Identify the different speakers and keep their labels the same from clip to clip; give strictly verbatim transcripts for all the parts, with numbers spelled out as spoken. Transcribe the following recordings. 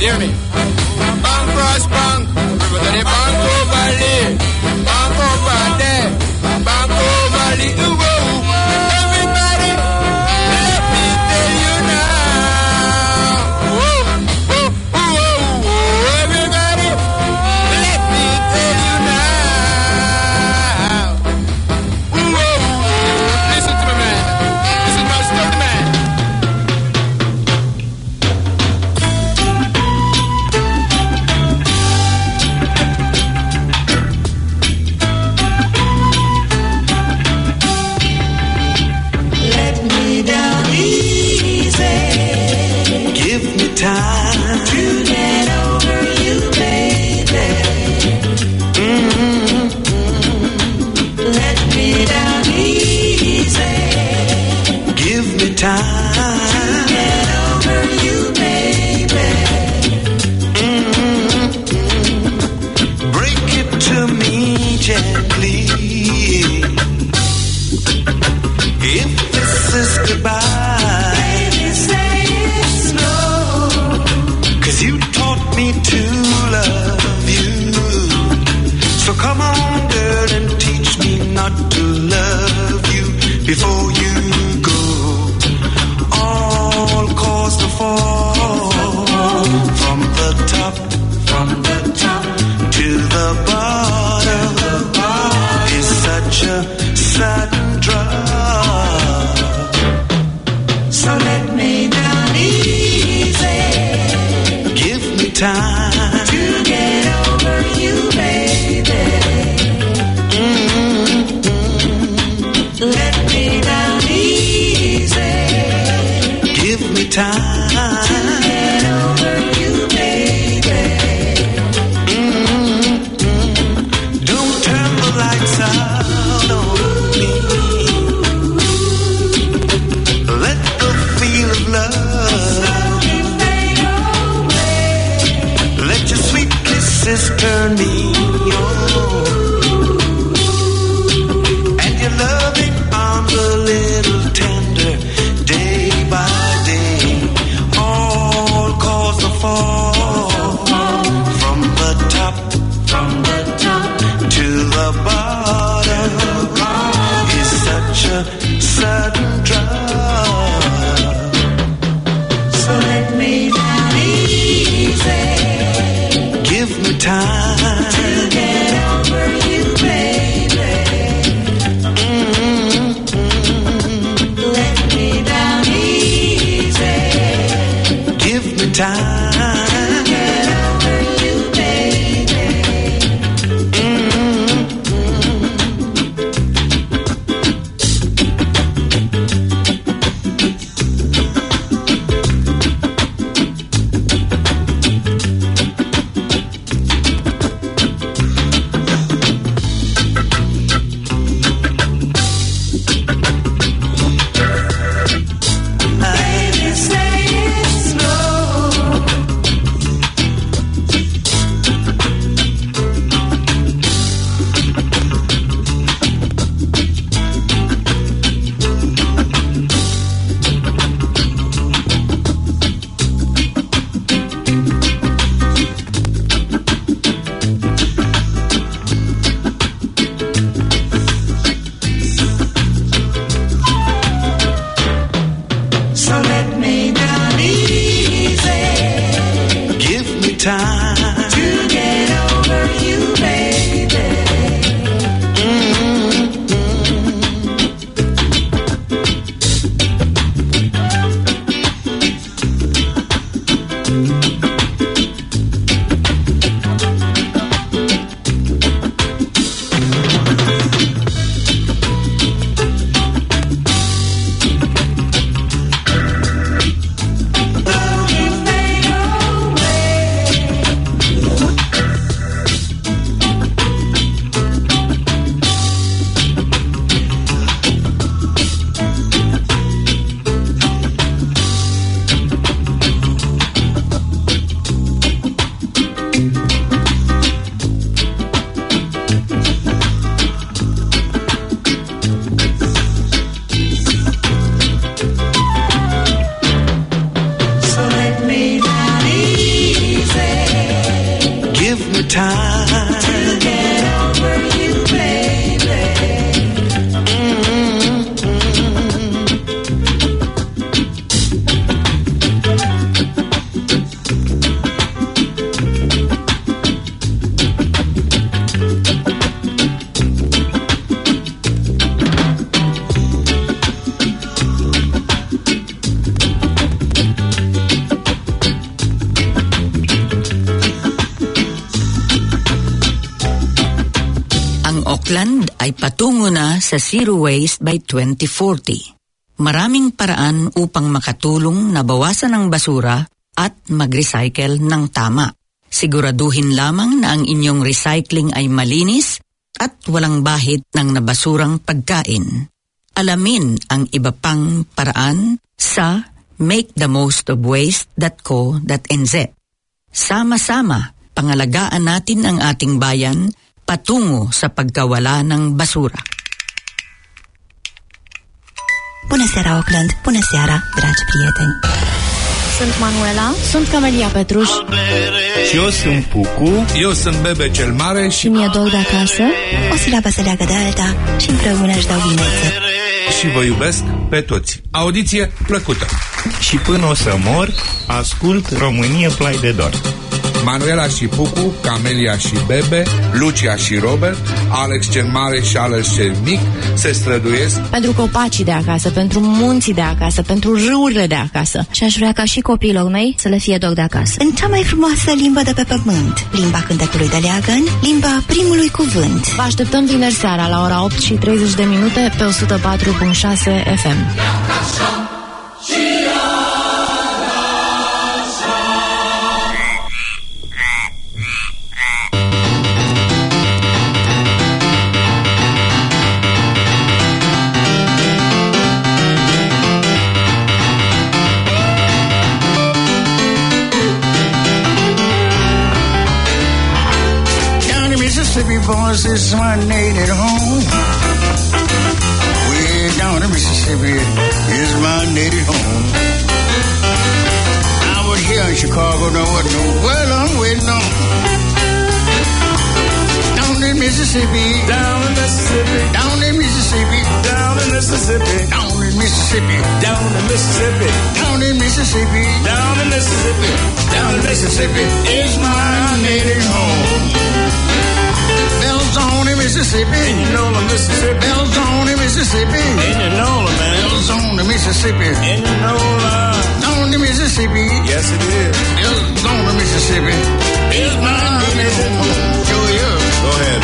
Speaker 1: hear me? Bank cross bank, everybody bank over there, bank over there, bank over the everybody, let me tell you now. Whoa, whoa, whoa, whoa, everybody, let me tell you now. Whoa, listen to me, man. This is my story, man.
Speaker 2: Time to get over you, baby. Mm-hmm. Let me down easy. Give me time to get over you, baby. Mm-hmm. Break it to me gently. If this is goodbye, baby, say it slow. 'Cause you taught me to love you. So come on, girl, and teach me not to love you before you go. All cause to fall from the top, from the top to the bottom is such a sudden drop. So let me down easy. Time to get over you, baby. Mm-hmm. Let me down easy. Give me time to get over you, baby. Mm-hmm. Don't turn the lights out on me. Let the feel of love turn me on, and your loving arms a little tender, day by day. All cause to fall from the top, from the top to the bottom is such a sudden drop. So let me down easy. Give me time to get over you, baby. Mm-hmm. Let me down easy. Give me time to get over you, baby. Mm-hmm. Baby, say it slow. time to get over you, baby.
Speaker 3: Auckland ay patungo na sa zero waste by twenty forty. Maraming paraan upang makatulong na bawasan ang basura at mag-recycle ng tama. Siguraduhin lamang na ang inyong recycling ay malinis at walang bahid ng nabasurang pagkain. Alamin ang iba pang paraan sa make the most of waste dot co dot n z. Sama-sama, pangalagaan natin ang ating bayan patungo sa pagkawala ng basura.
Speaker 4: Bună seara, Auckland! Bună seara, dragi prieteni!
Speaker 5: Sunt Manuela, sunt Camelia Petruș.
Speaker 6: Și eu sunt Pucu.
Speaker 1: Eu sunt Bebe cel Mare
Speaker 5: și mi-e dor de acasă.
Speaker 4: O silabă se leagă de alta și împreună își dau vinețe.
Speaker 1: Și vă iubesc pe toți. Audiție plăcută.
Speaker 6: Și până o să mor, ascult România Plai de Dor.
Speaker 1: Manuela și Pucu, Camelia și Bebe, Lucia și Robert, Alex cel Mare și Alex cel Mic se străduiesc
Speaker 5: pentru copacii de acasă, pentru munții de acasă, pentru râurile de acasă.
Speaker 4: Și aș vrea ca și copiilor mei să le fie dor de acasă. În cea mai frumoasă limbă de pe pământ, limba cântecului de leagăn, limba primului cuvânt.
Speaker 5: Vă așteptăm vineri seara la ora opt și treizeci de minute pe o sută patru virgulă șase F M.
Speaker 7: Mississippi, boys, this is my native home. Way down in Mississippi is my native home. I was here in Chicago, no what no well I'm waiting on. Down in Mississippi,
Speaker 2: Down in Mississippi,
Speaker 7: down in Mississippi,
Speaker 2: down in Mississippi,
Speaker 7: down in Mississippi,
Speaker 2: down in Mississippi,
Speaker 7: down in Mississippi,
Speaker 2: down in Mississippi,
Speaker 7: down in Mississippi is my native home. Bells on in Mississippi,
Speaker 2: and you know the Mississippi,
Speaker 7: bells on in Mississippi,
Speaker 2: and you know the man,
Speaker 7: bells on the Mississippi,
Speaker 2: and you know the,
Speaker 7: on the Mississippi,
Speaker 2: yes it is,
Speaker 7: bells on the Mississippi is my native home. Sure, yeah.
Speaker 2: Go ahead.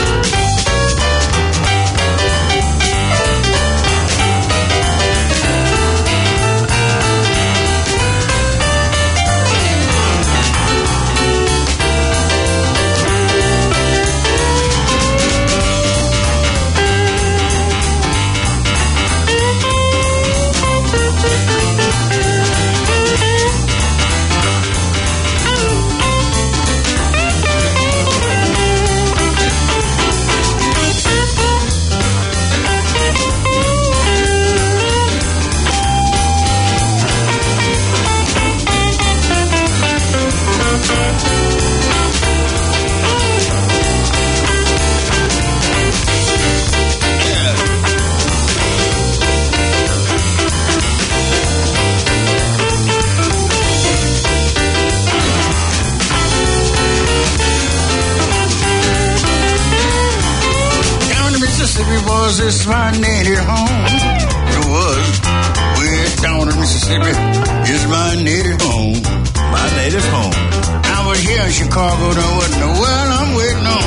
Speaker 7: This is my native home. It was way down in Mississippi is my native home.
Speaker 2: My native home.
Speaker 7: I was here in Chicago, there wasn't no well I'm waiting on.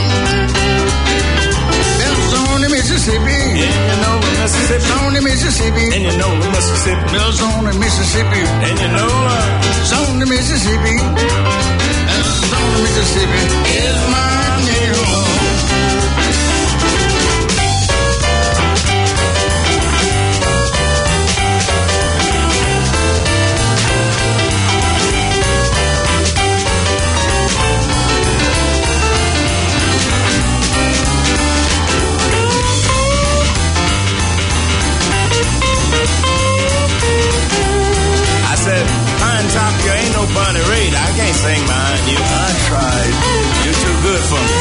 Speaker 7: Bells on the Mississippi,
Speaker 2: And you know the Mississippi,
Speaker 7: on the Mississippi,
Speaker 2: and you know the Mississippi,
Speaker 7: bells on the Mississippi,
Speaker 2: and you know the,
Speaker 7: it's on the Mississippi, bells on the Mississippi is my native home.
Speaker 2: Pine Top, you ain't no Bunny Raider. I can't sing behind you.
Speaker 7: I tried.
Speaker 2: You're too good.
Speaker 1: it for me.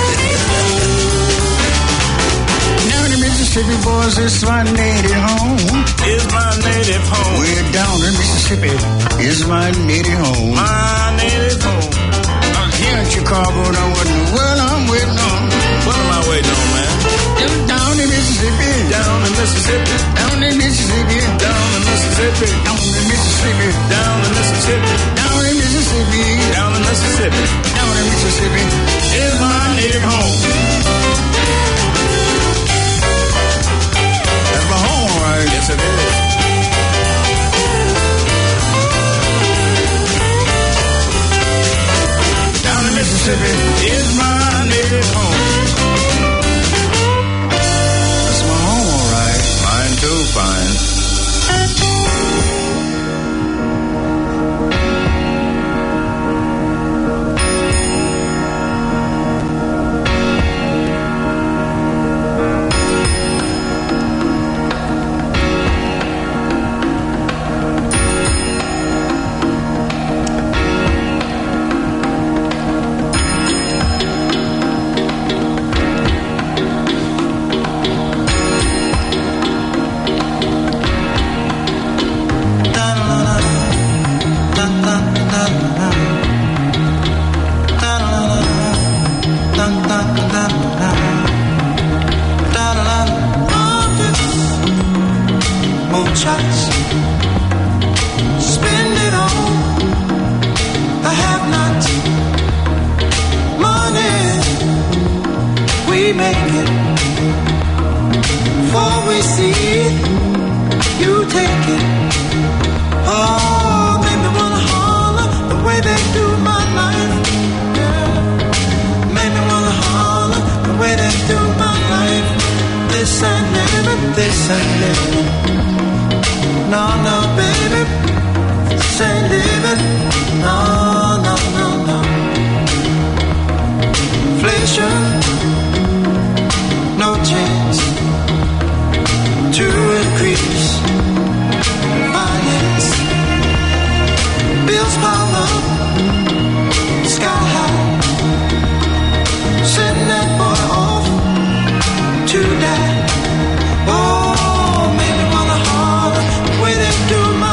Speaker 7: Down in Mississippi, boys, it's my native home.
Speaker 1: It's my native home.
Speaker 7: Way down in Mississippi is my native home.
Speaker 1: My native home.
Speaker 7: I was here in Chicago, now what in the world I'm waiting on?
Speaker 1: What am I waiting on, man?
Speaker 7: Down in Mississippi.
Speaker 1: Down in Mississippi.
Speaker 7: Down in Mississippi.
Speaker 1: Down in Mississippi.
Speaker 7: Down in Mississippi.
Speaker 1: Down in Mississippi.
Speaker 7: Down in Mississippi.
Speaker 1: Down in Mississippi.
Speaker 7: Down in Mississippi
Speaker 1: is my native home.
Speaker 7: That's my home, all right?
Speaker 1: Yes, it is.
Speaker 7: Down in Mississippi
Speaker 1: is my native home.
Speaker 7: That's my home, all right.
Speaker 1: Mine too, fine.
Speaker 2: Spend it all, the have-nots, money, we make it, before we see it, you take it, oh, make me wanna holler, the way they do my life, yeah, make me wanna holler, the way they do my life, this ain't living, this ain't living. No, no, baby, this ain't living. No, no, no, no. Inflation, no chance to increase finance. Bills pile up, sky high. Send that boy off to die. Oh, maybe wanna holler. Way they do my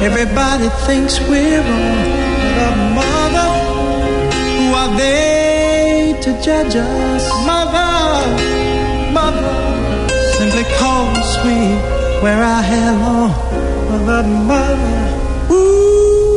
Speaker 8: Everybody thinks we're wrong, but mother, who are they to judge us? Mother, mother, simply cause we wear our hair long. Mother, mother, ooh.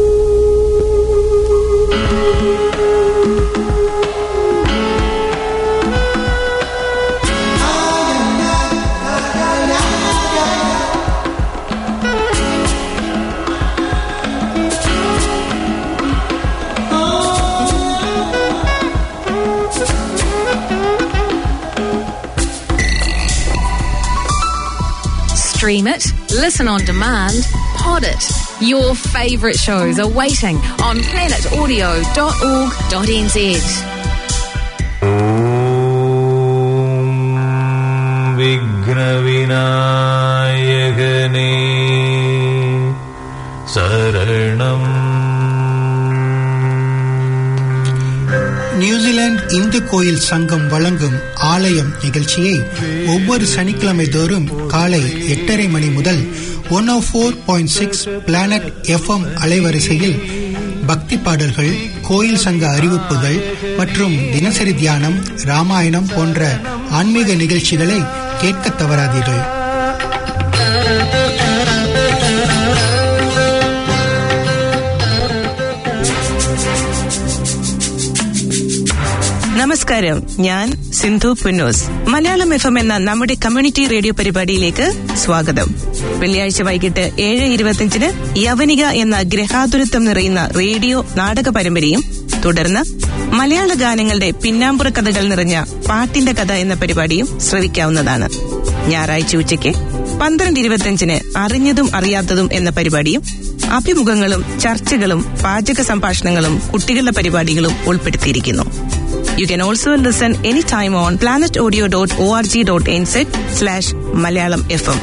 Speaker 9: Stream it, listen on demand, pod it. Your favourite shows are waiting on planet audio dot org dot n z.
Speaker 10: Om Vighna Vinayakane Saranam.
Speaker 11: New Zealand Hindu கோயில் சங்கம் வழங்கும் ஆலயம் நிகழ்ச்சியை ஒவ்வொரு சனிக்கிழமை தோறும் காலை எட்டரை மணி முதல் one O four point six planet FM அலைவரிசையில் பக்தி பாடல்கள், கோயில் சங்க அறிவிப்புகள் மற்றும் தினசரி தியானம், ராமாயணம் போன்ற ஆன்மீக நிகழ்ச்சிகளை கேட்க தவறாதீர்கள்.
Speaker 12: നമസ്കാരം, ഞാൻ സിന്ധു പുന്നൂസ്. മലയാളം എഫ് എം എന്ന നമ്മുടെ കമ്മ്യൂണിറ്റി റേഡിയോ പരിപാടിയിലേക്ക് സ്വാഗതം. വെള്ളിയാഴ്ച വൈകിട്ട് ഏഴ് ഇരുപത്തിയഞ്ചിന് യവനിക എന്ന ഗ്രഹാതുരത്വം നിറയുന്ന റേഡിയോ നാടക പരമ്പരയും തുടർന്ന് മലയാള ഗാനങ്ങളുടെ പിന്നാമ്പുറ കഥകൾ നിറഞ്ഞ പാട്ടിന്റെ കഥ എന്ന പരിപാടിയും ശ്രവിക്കാവുന്നതാണ്. ഞായറാഴ്ച ഉച്ചയ്ക്ക് പന്ത്രണ്ട് ഇരുപത്തിയഞ്ചിന് അറിഞ്ഞതും അറിയാത്തതും എന്ന പരിപാടിയും അഭിമുഖങ്ങളും ചർച്ചകളും പാചക സംഭാഷണങ്ങളും കുട്ടികളുടെ പരിപാടികളും ഉൾപ്പെടുത്തിയിരിക്കുന്നു. You can also listen anytime on planet audio dot org dot n z slash Malayalam F M.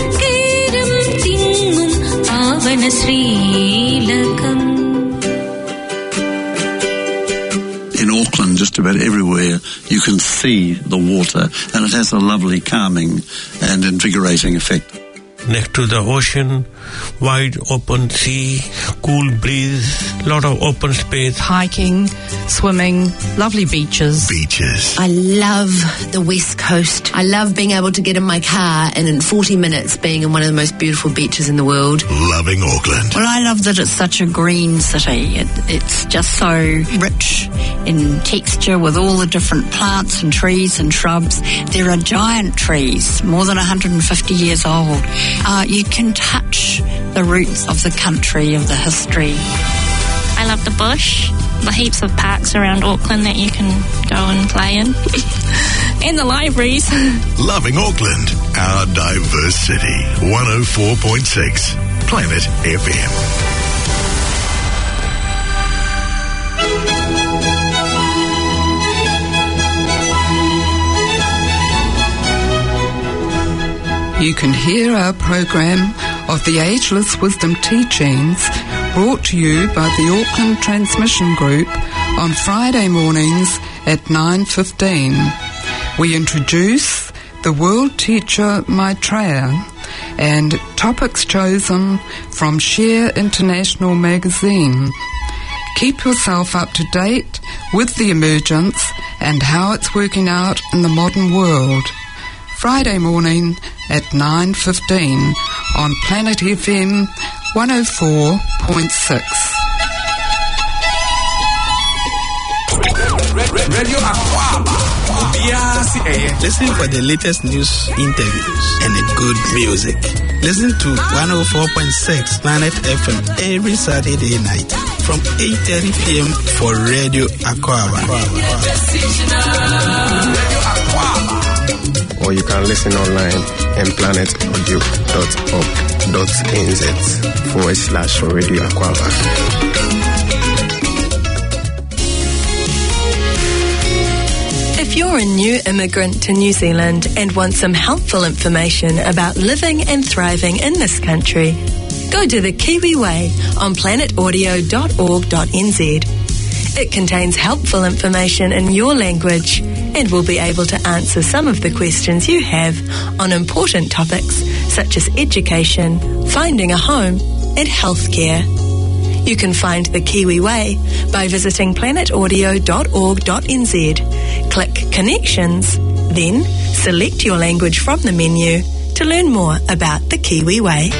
Speaker 13: In Auckland, just about everywhere, you can see the water, and it has a lovely calming and invigorating effect.
Speaker 14: Next to the ocean, wide open sea, cool breeze, lot of open space.
Speaker 15: Hiking, swimming, lovely beaches.
Speaker 16: Beaches.
Speaker 17: I love the West Coast. I love being able to get in my car and in forty minutes being in one of the most beautiful beaches in the world.
Speaker 16: Loving Auckland.
Speaker 18: Well, I love that it's such a green city. It, it's just so rich in texture with all the different plants and trees and shrubs. There are giant trees, more than one hundred fifty years old. Uh, you can touch the roots of the country, of the history.
Speaker 19: I love the bush, the heaps of parks around Auckland that you can go and play in, and the libraries.
Speaker 16: Loving Auckland, our diverse city. one oh four point six Planet F M.
Speaker 20: You can hear our program of the Ageless Wisdom Teachings brought to you by the Auckland Transmission Group on Friday mornings at nine fifteen. We introduce the World Teacher Maitreya and topics chosen from Share International magazine. Keep yourself up to date with the emergence and how it's working out in the modern world. Friday morning at nine fifteen on Planet F M one oh four point six.
Speaker 21: Radio Aquaba. Listen for the latest news, interviews, and the good music. Listen to one oh four point six Planet F M every Saturday night from eight thirty p.m. for Radio Aquaba. Radio
Speaker 22: Aquaba. Or you can listen online at planet audio dot org dot n z forward slash Radio Aquaba.
Speaker 23: If you're a new immigrant to New Zealand and want some helpful information about living and thriving in this country, go to the Kiwi Way on planet audio dot org dot n z. It contains helpful information in your language and will be able to answer some of the questions you have on important topics such as education, finding a home, and healthcare. You can find the Kiwi Way by visiting planet audio dot org dot n z. Click Connections, then select your language from the menu to learn more about the Kiwi Way.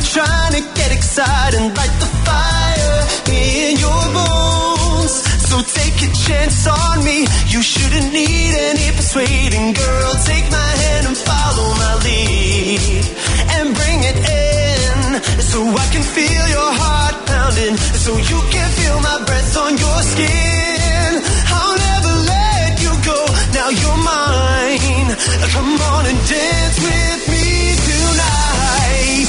Speaker 8: trying to get excited and light the fire in your bones. So take a chance on me. You shouldn't need any persuading, girl. Take my hand and follow my lead and bring it in, so I can feel your heart pounding, so you can feel my breath on your skin. I'll never let you go. Now you're mine. Come on and dance with me tonight.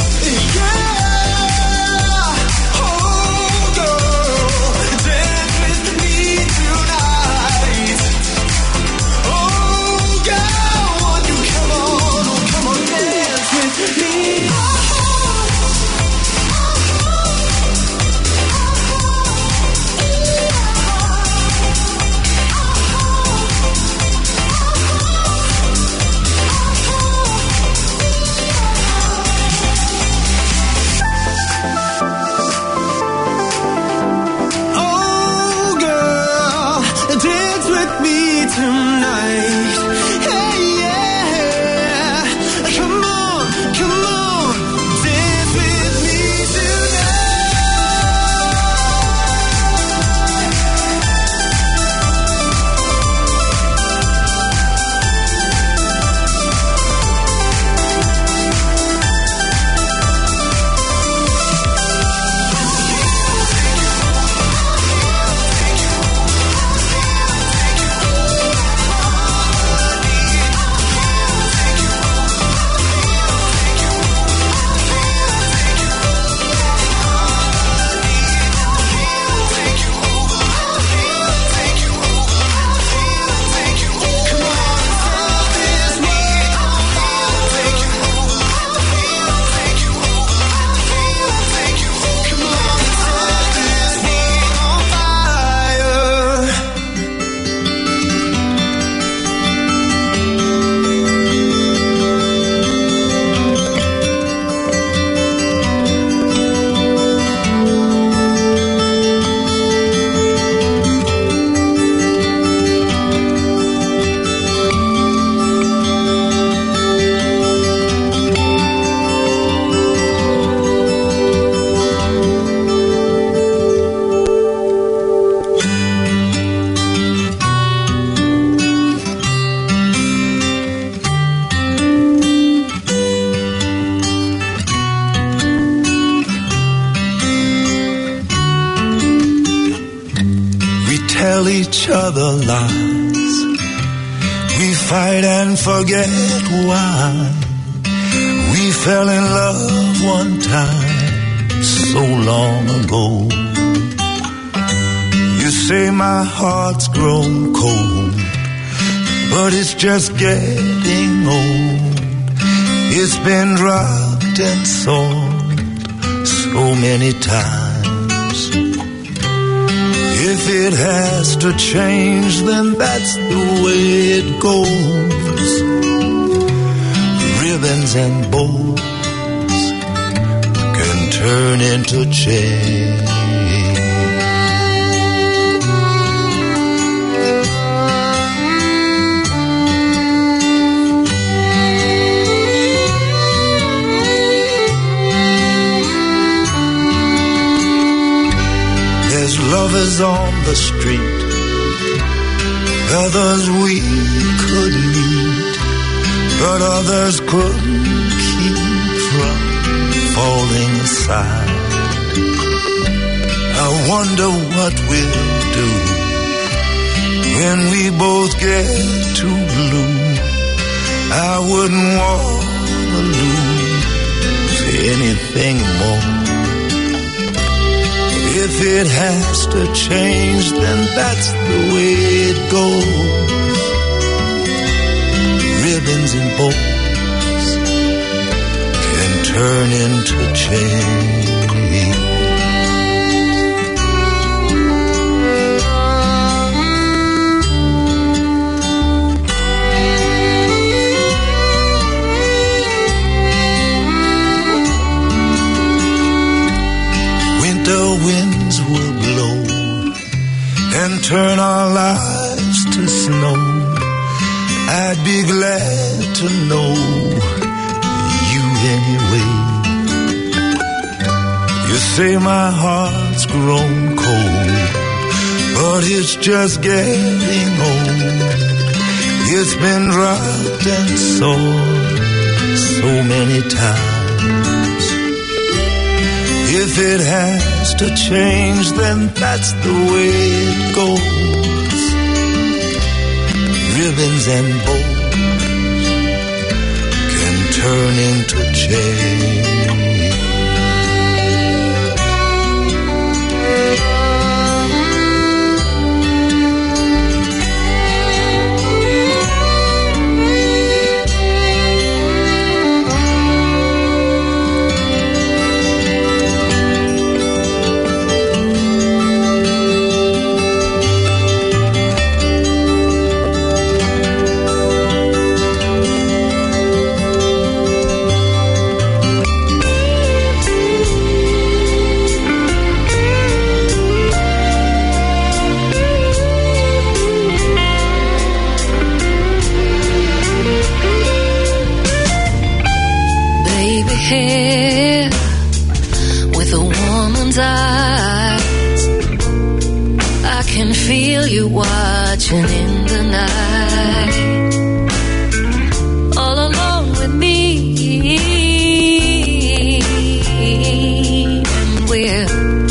Speaker 8: Yeah. Oh, girl, dance with me tonight. Oh, girl, won't you come on, oh, come on, dance with me. Tonight, hey, yeah, come on, come on, dance with me
Speaker 2: each other lies. We fight and forget why. We fell in love one time so long ago. You say my heart's grown cold, but it's just getting old. It's been rocked and sold so many times. If it has to change, then that's the way it goes. Ribbons and bows can turn into chains. Lovers on the street, others we could meet, but others couldn't keep from falling aside. I wonder what we'll do when we both get too blue. I wouldn't want to lose anything more. If it has to change, then that's the way it goes. Ribbons and bows can turn into chains. Winter winds will blow and turn our lives to snow. I'd be glad to know you anyway. You say my heart's grown cold, but it's just getting old. It's been rocked and sold so many times. If it has to change, then that's the way it goes. Ribbons and bows can turn into chains.
Speaker 3: With a woman's eyes, I can feel you watching in the night, all alone with me, and we're